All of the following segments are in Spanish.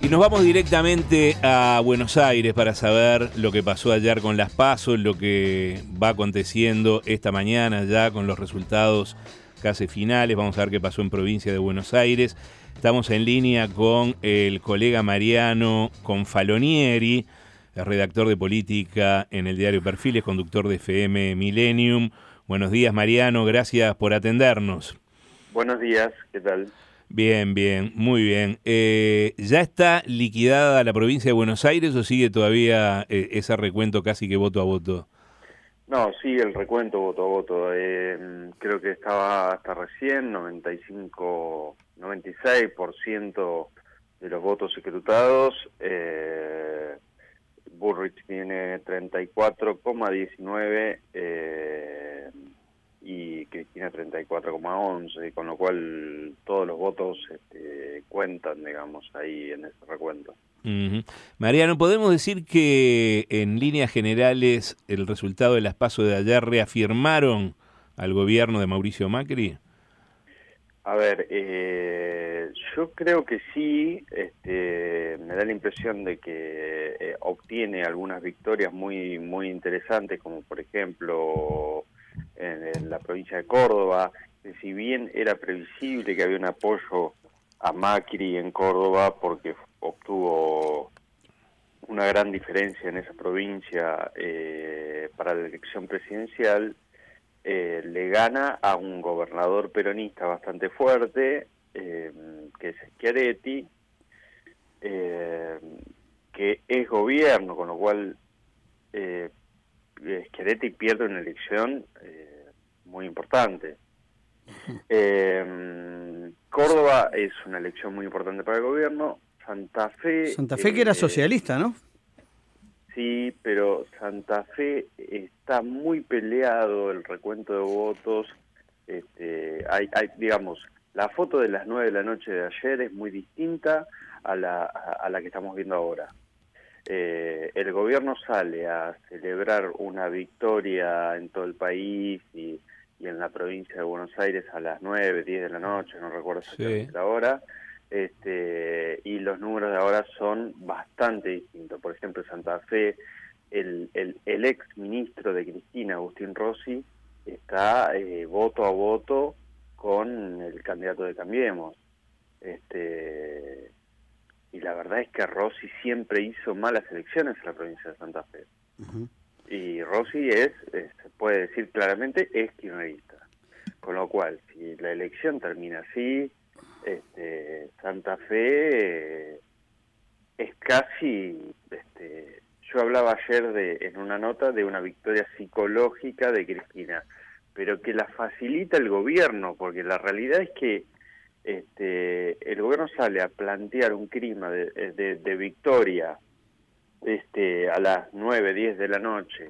Y nos vamos directamente a Buenos Aires para saber lo que pasó ayer con las PASO, lo que va aconteciendo esta mañana ya con los resultados casi finales. Vamos a ver qué pasó en provincia de Buenos Aires. Estamos en línea con el colega Mariano Confalonieri, el redactor de política en el diario Perfiles, conductor de FM Millennium. Buenos días, Mariano, gracias por atendernos. Buenos días, ¿qué tal? Bien, muy bien. ¿Ya está liquidada la provincia de Buenos Aires o sigue todavía ese recuento casi que voto a voto? No, sigue el recuento voto a voto. Creo que estaba hasta recién 96% de los votos escrutados. Bullrich tiene 34,19 y Cristina 34,11, con lo cual todos los votos cuentan, digamos, ahí en ese recuento. Uh-huh. Mariano, ¿podemos decir que en líneas generales el resultado de las PASO de ayer reafirmaron al gobierno de Mauricio Macri? A ver, yo creo que sí. Me da la impresión de que obtiene algunas victorias muy interesantes, como por ejemplo en la provincia de Córdoba, que si bien era previsible que había un apoyo a Macri en Córdoba porque obtuvo una gran diferencia en esa provincia para la elección presidencial, le gana a un gobernador peronista bastante fuerte, que es Schiaretti, que es gobierno, con lo cual Schiaretti pierde una elección muy importante. Córdoba es una elección muy importante para el gobierno. Santa Fe que era socialista, ¿no? Sí, pero Santa Fe está muy peleado el recuento de votos. Hay, digamos, la foto de las 9 de la noche de ayer es muy distinta a la que estamos viendo ahora. El gobierno sale a celebrar una victoria en todo el país y en la provincia de Buenos Aires a las 9, 10 de la noche, no recuerdo exactamente la hora. Y los números de ahora son bastante distintos. Por ejemplo, en Santa Fe, el ex ministro de Cristina, Agustín Rossi, está voto a voto con el candidato de Cambiemos. Y la verdad es que Rossi siempre hizo malas elecciones en la provincia de Santa Fe. Uh-huh. Y Rossi se puede decir claramente, es kirchnerista. Con lo cual, si la elección termina así, Santa Fe es casi, yo hablaba ayer en una nota de una victoria psicológica de Cristina, pero que la facilita el gobierno, porque la realidad es que el gobierno sale a plantear un clima de victoria a las 9, 10 de la noche,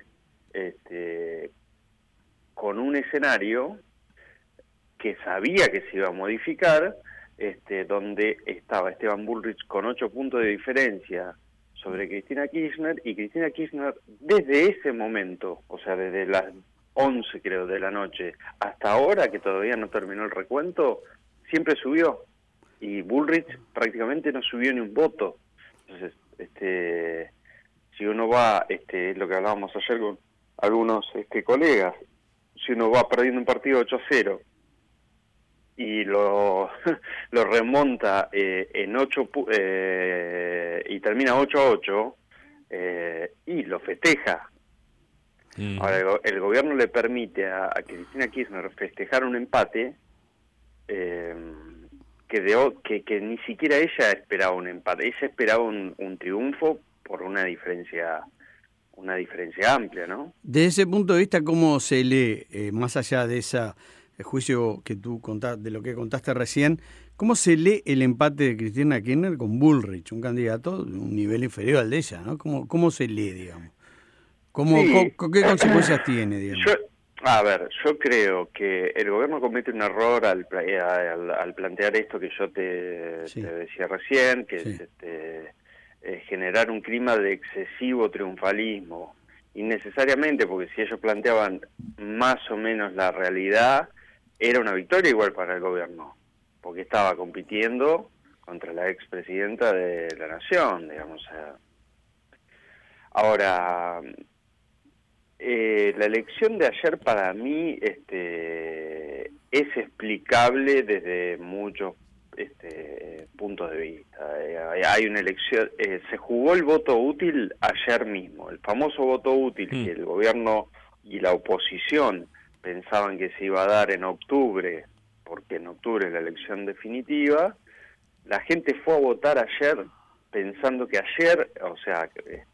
con un escenario que sabía que se iba a modificar, donde estaba Esteban Bullrich con 8 puntos de diferencia sobre Cristina Kirchner, y Cristina Kirchner desde ese momento, o sea, desde las 11 creo de la noche hasta ahora, que todavía no terminó el recuento, siempre subió, y Bullrich prácticamente no subió ni un voto. Entonces, si uno va, es lo que hablábamos ayer con algunos colegas, si uno va perdiendo un partido 8-0 y lo remonta en 8 y termina 8-8, y lo festeja. Ahora, el gobierno le permite a Cristina Kirchner festejar un empate que ni siquiera ella esperaba un empate. Ella esperaba un triunfo por una diferencia amplia, ¿no? Desde ese punto de vista, ¿cómo se lee, más allá de ese juicio que tú contaste, de lo que contaste recién, cómo se lee el empate de Cristina Kirchner con Bullrich, un candidato de un nivel inferior al de ella, ¿no? ¿Cómo se lee, digamos? ¿Qué consecuencias tiene, digamos? Yo creo que el gobierno comete un error al plantear esto que yo te decía recién, que es generar un clima de excesivo triunfalismo, innecesariamente, porque si ellos planteaban más o menos la realidad, era una victoria igual para el gobierno, porque estaba compitiendo contra la expresidenta de la Nación, digamos. O sea. Ahora, la elección de ayer para mí es explicable desde muchos puntos de vista. Hay una elección, se jugó el voto útil ayer mismo, el famoso voto útil que el gobierno y la oposición pensaban que se iba a dar en octubre, porque en octubre es la elección definitiva. La gente fue a votar ayer pensando que ayer, o sea,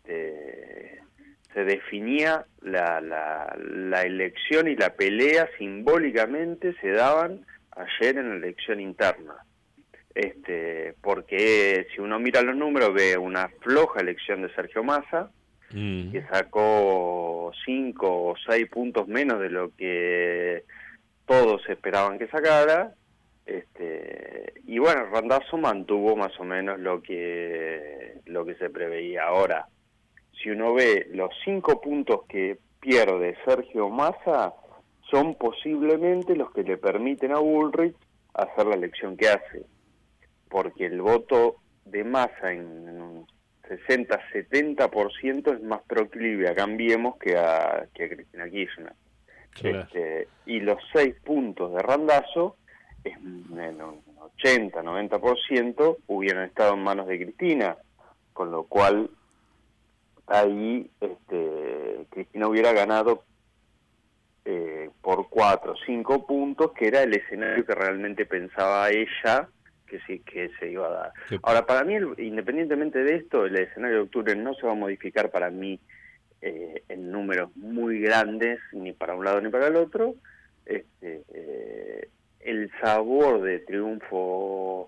se definía la elección y la pelea simbólicamente se daban ayer en la elección interna. Porque si uno mira los números ve una floja elección de Sergio Massa, que sacó 5 o 6 puntos menos de lo que todos esperaban que sacara, y bueno, Randazzo mantuvo más o menos lo que se preveía. Ahora, si uno ve los 5 puntos que pierde Sergio Massa, son posiblemente los que le permiten a Bullrich hacer la elección que hace, porque el voto de Massa en un 60-70% es más proclive a Cambiemos que a Cristina Kirchner. Claro. Y los 6 puntos de Randazzo, en un 80-90% hubieran estado en manos de Cristina, con lo cual ahí Cristina hubiera ganado por 4 o 5 puntos, que era el escenario que realmente pensaba ella que se iba a dar. Sí. Ahora, para mí, independientemente de esto, el escenario de octubre no se va a modificar para mí en números muy grandes, ni para un lado ni para el otro. El sabor de triunfo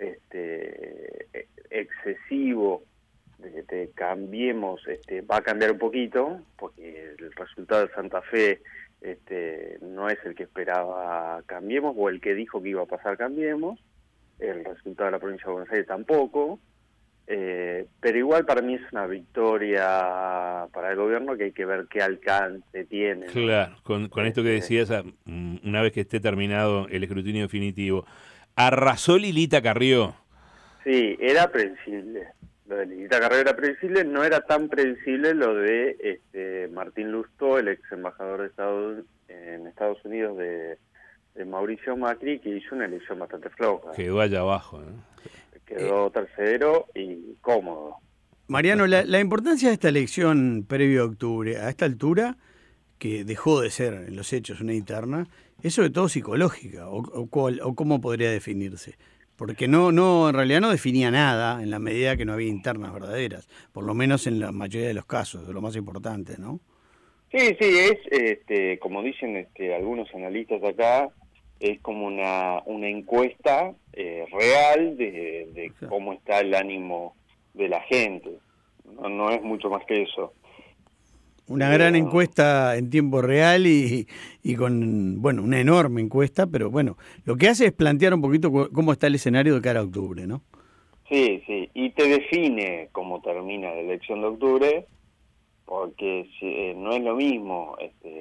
excesivo de Cambiemos va a cambiar un poquito, porque el resultado de Santa Fe no es el que esperaba Cambiemos, o el que dijo que iba a pasar Cambiemos. El resultado de la provincia de Buenos Aires tampoco, pero igual para mí es una victoria para el gobierno que hay que ver qué alcance tiene. Claro, ¿no? con esto que decías, una vez que esté terminado el escrutinio definitivo, ¿arrasó Lilita Carrió? Sí, era predecible. Lo de Lilita Carrió era predecible, no era tan predecible lo de Martín Lustó, el ex embajador en Estados Unidos de Mauricio Macri, que hizo una elección bastante floja. Quedó allá abajo, ¿no? Quedó tercero y cómodo. Mariano, la importancia de esta elección previo a octubre, a esta altura, que dejó de ser en los hechos una interna, es sobre todo psicológica, o cómo podría definirse. Porque no, en realidad no definía nada en la medida que no había internas verdaderas, por lo menos en la mayoría de los casos, de lo más importante, ¿no? Sí, es, como dicen algunos analistas acá, es como una encuesta real de cómo está el ánimo de la gente. No es mucho más que eso. Una gran encuesta en tiempo real y con, bueno, una enorme encuesta, pero bueno, lo que hace es plantear un poquito cómo está el escenario de cara a octubre, ¿no? Sí, y te define cómo termina la elección de octubre, porque no es lo mismo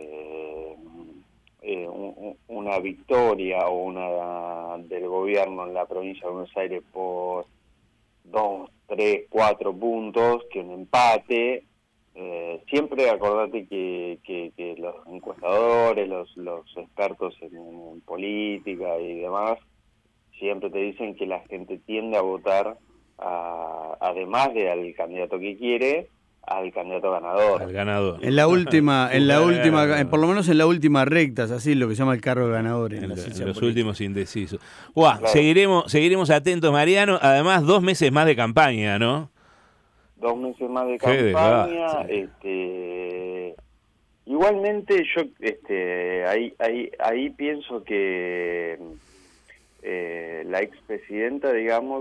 una victoria o una del gobierno en la provincia de Buenos Aires por 2, 3, 4 puntos que un empate. Siempre acordate que los encuestadores, los expertos en política y demás, siempre te dicen que la gente tiende a votar, además de al candidato que quiere, al candidato ganador. Al ganador. En la última, por lo menos en la última recta, es así lo que se llama el cargo de ganador en los últimos indecisos. Claro. Seguiremos atentos, Mariano. Además, 2 meses más de campaña, ¿no? 2 meses más de campaña. Igualmente yo ahí pienso que la expresidenta, digamos,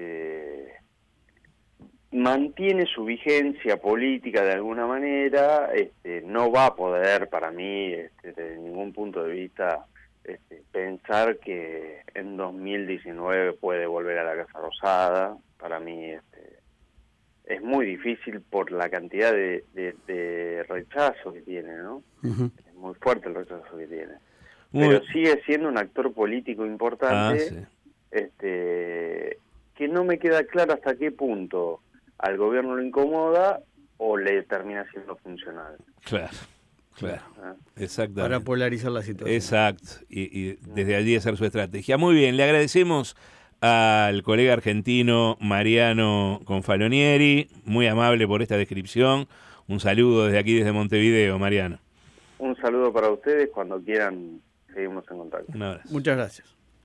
mantiene su vigencia política de alguna manera, no va a poder, para mí, desde ningún punto de vista, pensar que en 2019 puede volver a la Casa Rosada. Para mí es muy difícil por la cantidad de rechazo que tiene, ¿no? Uh-huh. Es muy fuerte el rechazo que tiene. Pero sigue siendo un actor político importante, que no me queda claro hasta qué punto al gobierno lo incomoda o le termina siendo funcional. Claro. Exactamente. Para polarizar la situación. Exacto. Y desde allí hacer su estrategia. Muy bien, le agradecemos al colega argentino Mariano Confalonieri, muy amable por esta descripción. Un saludo desde aquí, desde Montevideo, Mariano. Un saludo para ustedes, cuando quieran seguimos en contacto. Un abrazo. Muchas gracias.